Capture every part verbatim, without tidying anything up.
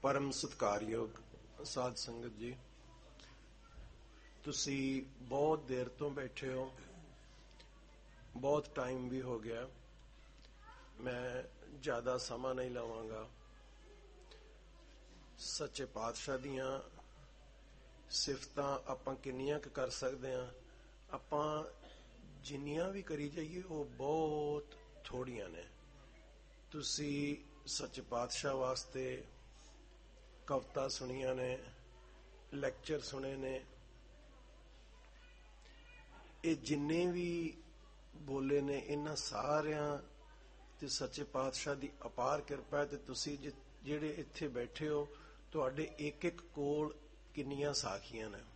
परम सत्कारयोग साध संगत जी, तुसी बहुत देर तो बैठे हो, बहुत टाइम भी हो गया। मैं ज्यादा समा नहीं लवांगा। सच्चे पातशाह दियां सिफतां आपां किन्नियां क कर सकदे हां, आपां जिन्नियां भी करी जाइए वो बहुत थोड़ियां ने। तुसी सच्चे पातशाह वास्ते कविता सुनिया ने, लैक्चर सुने ने, ये जिन्ने भी बोले ने इन्हां सारियां ते सच्चे पातशाह दी अपार किरपा है। ते तुसी जिहड़े इत्थे बैठे हो, तुहाडे एक एक कोल किन्नियां साखियां ने।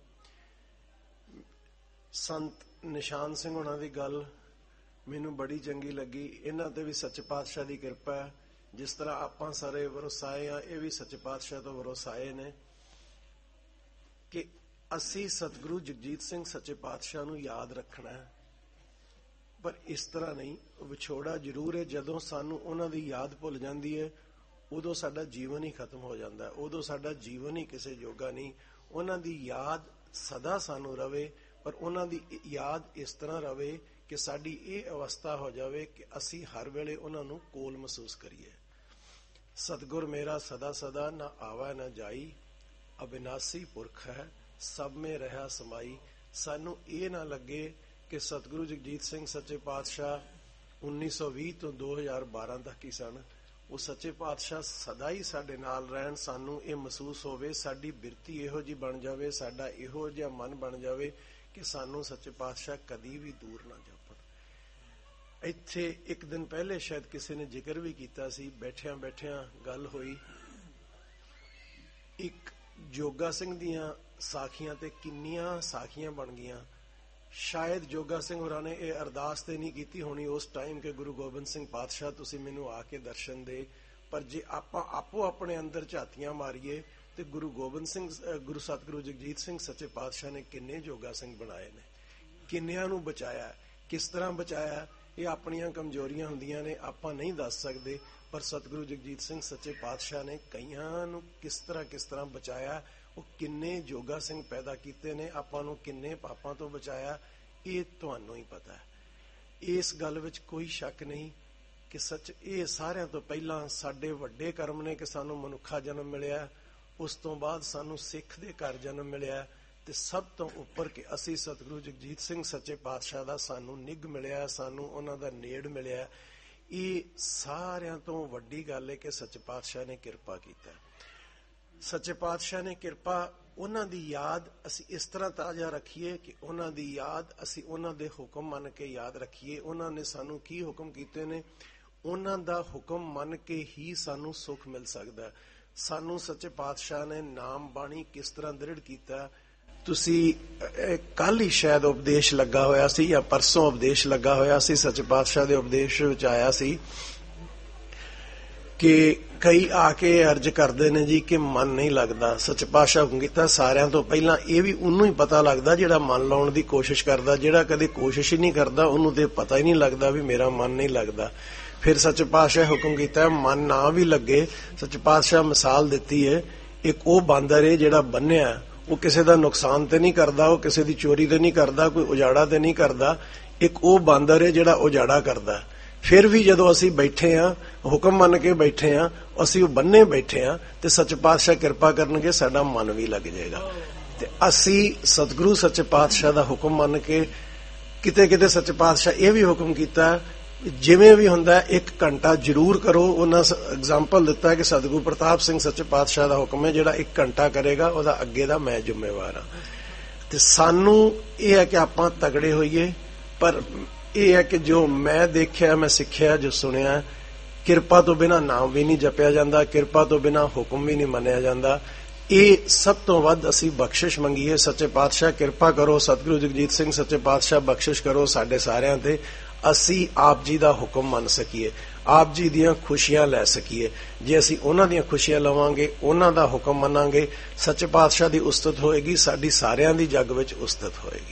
संत निशान सिंह होणां दी गल मैनूं बड़ी चंगी लगी। इन्हां ते भी सच्चे पातशाह दी किरपा है। जिस तरह आपां सारे वरोसाए आ, ये भी सच्चे पातशाह तो वरोसाए ने कि असी सतगुरु जगजीत सिंह सच्चे पातशाह नूं याद रखना है, पर इस तरह नहीं। विछोड़ा जरूर है। जदों सानूं उन्हां दी याद भुल जांदी है, उदों साडा जीवन ही खत्म हो जांदा है। उदों साडा जीवन ही किसे जोगा नहीं। उन्हां दी याद सदा सानूं रवे, पर उन्हां दी याद इस तरह रवे कि साडी ये अवस्था हो जावे कि असी हर वेले उन्हां नूं कोल महसूस करिए। सतगुर मेरा सदा सदा न आवा न जाई, अविनाशी पुरख है सब में रहा समाई। सानू ये ना लगे कि सतगुरु जगजीत सिंह सच्चे पातशाह उन्नीस सौ भी तो दो हजार बारह तक ही सन। वो सच्चे पातशाह सदा ही साडे नाल रहन। सानू ये महसूस होवे, साडी बिरती इहो जी बन जावे, साडा इहो जिहा मन बन जावे कि सानू सच्चे पातशाह कदी भी दूर ना जापण। इत्थे एक दिन पहले शायद किसी ने जिक्र भी किया सी, बैठिया बैठिया गल हुई। एक जोगा सिंह दियां साखियां ते किन्नियां साखियां बन गईयां। शायद जोगा सिंह होरां ने यह अरदास ते नहीं की होनी उस टाइम के गुरु गोबिंद सिंह पातशाह तुसीं मैनूं आके दर्शन दे, पर जे आपां आपो अपने अंदर झातियां मारीए ते गुरु गोबिंद सिंह गुरु सतगुरु जगजीत सिंह सच्चे पातशाह ने किन्ने जोगा सिंह बनाए ने, किन्नियां नूं बचाया, किस तरह बचाया। ये अपनियां कमजोरियां हुंदियां ने, आपां नहीं दस सकदे, पर सतगुरु जगजीत सिंह सच्चे पातशाह ने कईयां नूं किस तरह किस तरह बचाया। वो किन्ने जोगा सिंह पैदा कीते ने, आपां नूं किन्ने पापां तो बचाया, ये तुहानूं ही पता है। इस गल विच कोई शक नहीं कि सच ये सारियां तो पहलां साडे वड्डे कर्म ने कि सानूं मनुखा जन्म मिलिया, उस तो बाद सानूं सिख दे घर जन्म मिलिया, ते सब तो उपर कि असी सतगुरु जगजीत सिंह सच्चे पातशाह दा सानूं निग मिलिया, सानूं उन्हां दा नेड़ मिलिया। ये सारियां तो वड्डी गल है कि सच्चे पातशाह ने किरपा कीता। सच्चे पातशाह ने किरपा उन्हां दी याद असी इस तरह ताजा रखीए कि उन्हां दी याद असी उन्हां दे हुक्म मन के याद रखीए। उन्हां ने सानूं की हुक्म कीते ने, उन्हां दा हुक्म मन के ही सानूं सुख मिल सकदा। सानूं सच्चे पातशाह ने नाम बाणी किस तरह दृढ़ कीता। तुसी कल ही शायद उपदेश लगा होया सी या परसों उपदेश लगा होया सी, सच्चे पातशाह दे उपदेश विच आया सी कि कई आके अर्ज करते ने जी कि मन नहीं लगता। सच्चे पातशाह हुक्म कीता सारियां तो पहला ये भी उन्नू ही पता लगता जिहड़ा मन लाउण दी कोशिश करदा, जिहड़ा कदे कोशिश ही नहीं करदा उन्नू ते पता ही नहीं लगता भी मेरा मन नहीं लगता। फिर सच्चे पातशाह हुक्म कीता मन ना भी लगे, सच्चे पातशाह मिसाल दिती है, एक वो बांदर है जिहड़ा बन्निया, वो किसी का नुकसान तो नहीं करता, वो किसी की चोरी तो नहीं करता, कोई उजाड़ा तो नहीं करता। एक वो बांदर है जिहड़ा उजाड़ा करता। फिर भी जदों असी बैठे हाँ, हुक्म मन के बैठे हाँ, असी बन्ने बैठे हाँ, तो सच्चे पातशाह किरपा करनगे, साडा मन भी लग जाएगा। ते असी सतगुरु सच्चे पातशाह दा हुक्म मन के किते किते सच्चे पातशाह ये भी हुक्म कीता जिवें भी हुंदा एक घंटा जरूर करो। उन्हां एग्जाम्पल दिता है कि सतगुरु प्रताप सिंह सच्चे पातशाह दा हुक्म है जिहड़ा एक घंटा करेगा उहदा अगे दा मैं जिम्मेवार हाँ। ते सानू ये है कि आपां तगड़े होइए, पर यह है कि जो मैं देखिया, मैं सिक्ख्या, जो सुनिया, किरपा तो बिना नाम भी नहीं जपिया जाता, किरपा तो बिना हुक्म भी नहीं मनिया जाता। ये सब तो वध असी बख्शिश मंगीए। सच्चे पातशाह किरपा करो, सतगुरु जगजीत सिंह सच्चे पातशाह बख्शिश करो साडे सारियां ते, असी आप जी दा हुक्म मन सकीए, आप जी दियां खुशियां लै सकीए। जे असी उन्हां दियां खुशियां लवांगे, उन्हां दा हुक्म मनांगे, सच्चे पातशाह दी उस्तत होएगी, साडी सारियां दी जग विच उस्तत होएगी।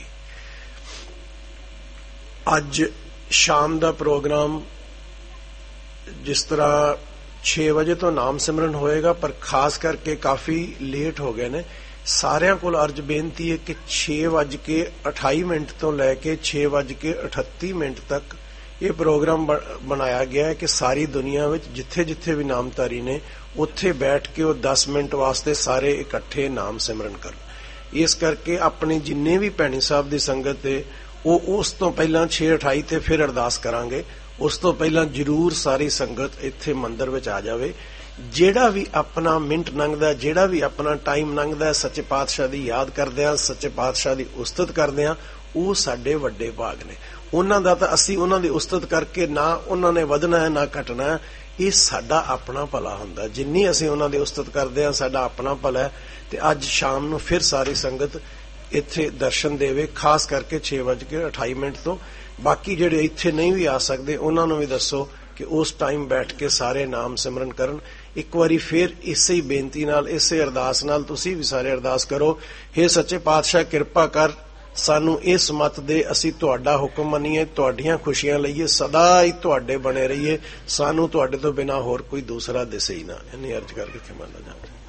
अज शाम दा प्रोग्राम जिस तरह ਛੇ ਵਜੇ ਤੋਂ ਨਾਮ ਸਿਮਰਨ ਹੋਏਗਾ, ਪਰ ਖਾਸ ਕਰਕੇ ਕਾਫੀ ਲੇਟ ਹੋ ਗਏ ਨੇ। ਸਾਰਿਆਂ ਕੋਲ ਅਰਜ ਬੇਨਤੀ ਹੈ ਕਿ ਛੇ ਵੱਜ ਕੇ ਅਠਾਈ ਮਿੰਟ ਤੋਂ ਲੈ ਕੇ ਛੇ ਵੱਜ ਕੇ ਅਠੱਤੀ ਮਿੰਟ ਤੱਕ ਇਹ ਪ੍ਰੋਗਰਾਮ ਬਣਾਇਆ ਗਿਆ ਹੈ ਕਿ ਸਾਰੀ ਦੁਨੀਆ ਵਿੱਚ ਜਿੱਥੇ ਜਿੱਥੇ ਵੀ ਨਾਮਧਾਰੀ ਨੇ ਉੱਥੇ ਬੈਠ ਕੇ ਉਹ ਦਸ ਮਿੰਟ ਵਾਸਤੇ ਸਾਰੇ ਇਕੱਠੇ ਨਾਮ ਸਿਮਰਨ ਕਰਨ। ਇਸ ਕਰਕੇ ਆਪਣੇ ਜਿੰਨੇ ਵੀ ਭੈਣੀ ਸਾਹਿਬ ਦੀ ਸੰਗਤ ਹੈ ਉਹ ਉਸ ਤੋਂ ਪਹਿਲਾਂ ਛੇ ਅਠਾਈ ਤੇ ਫਿਰ ਅਰਦਾਸ ਕਰਾਂਗੇ। ਉਸ ਤੋਂ ਪਹਿਲਾਂ ਜ਼ਰੂਰ ਸਾਰੀ ਸੰਗਤ ਇੱਥੇ ਮੰਦਿਰ ਵਿੱਚ ਆ ਜਾਵੇ। ਜਿਹੜਾ ਵੀ ਆਪਣਾ ਮਿੰਟ ਲੰਘਦਾ, ਜਿਹੜਾ ਵੀ ਆਪਣਾ ਟਾਈਮ ਲੰਘਦਾ, ਸੱਚੇ ਪਾਤਸ਼ਾਹ ਦੀ ਯਾਦ ਕਰਦਿਆਂ, ਸੱਚੇ ਪਾਤਸ਼ਾਹ ਦੀ ਉਸਤਤ ਕਰਦਿਆਂ, ਉਹ ਸਾਡੇ ਵੱਡੇ ਭਾਗ ਨੇ। ਉਹਨਾਂ ਦਾ ਤਾਂ ਅਸੀਂ ਉਹਨਾਂ ਦੀ ਉਸਤਤ ਕਰਕੇ ਨਾ ਉਹਨਾਂ ਨੇ ਵਧਣਾ ਹੈ ਨਾ ਘਟਣਾ ਹੈ, ਇਹ ਸਾਡਾ ਆਪਣਾ ਭਲਾ ਹੁੰਦਾ। ਜਿੰਨੀ ਅਸੀਂ ਉਹਨਾਂ ਦੀ ਉਸਤਤ ਕਰਦੇ ਹਾਂ ਸਾਡਾ ਆਪਣਾ ਭਲਾ ਹੈ। ਤੇ ਅੱਜ ਸ਼ਾਮ ਨੂੰ ਫਿਰ ਸਾਰੀ ਸੰਗਤ ਇੱਥੇ ਦਰਸ਼ਨ ਦੇਵੇ, ਖਾਸ ਕਰਕੇ ਛੇ ਵੱਜ ਕੇ ਅਠਾਈ ਮਿੰਟ ਤੋਂ। ਬਾਕੀ ਜਿਹੜੇ ਇੱਥੇ ਨਹੀਂ ਵੀ ਆ ਸਕਦੇ ਉਹਨਾਂ ਨੂੰ ਵੀ ਦੱਸੋ ਕਿ ਉਸ ਟਾਈਮ ਬੈਠ ਕੇ ਸਾਰੇ ਨਾਮ ਸਿਮਰਨ ਕਰਨ। ਇੱਕ ਵਾਰੀ ਫਿਰ ਇਸੇ ਹੀ ਬੇਨਤੀ ਨਾਲ, ਇਸੇ ਅਰਦਾਸ ਨਾਲ ਤੁਸੀਂ ਵੀ ਸਾਰੇ ਅਰਦਾਸ ਕਰੋ, ਹੇ ਸੱਚੇ ਪਾਤਸ਼ਾਹ ਕਿਰਪਾ ਕਰ, ਸਾਨੂੰ ਇਸ ਮਤ ਦੇ, ਅਸੀਂ ਤੁਹਾਡਾ ਹੁਕਮ ਮੰਨੀਏ, ਤੁਹਾਡੀਆਂ ਖੁਸ਼ੀਆਂ ਲਈਏ, ਸਦਾ ਹੀ ਤੁਹਾਡੇ ਬਣੇ ਰਹੀਏ, ਸਾਨੂੰ ਤੁਹਾਡੇ ਤੋਂ ਬਿਨਾਂ ਹੋਰ ਕੋਈ ਦੂਸਰਾ ਦਿਸੇ ਹੀ ਨਾ। ਇੰਨੀ ਅਰਜ਼ ਕਰਕੇ ਖਿਮਾ ਨਾ ਜਾਵੇ।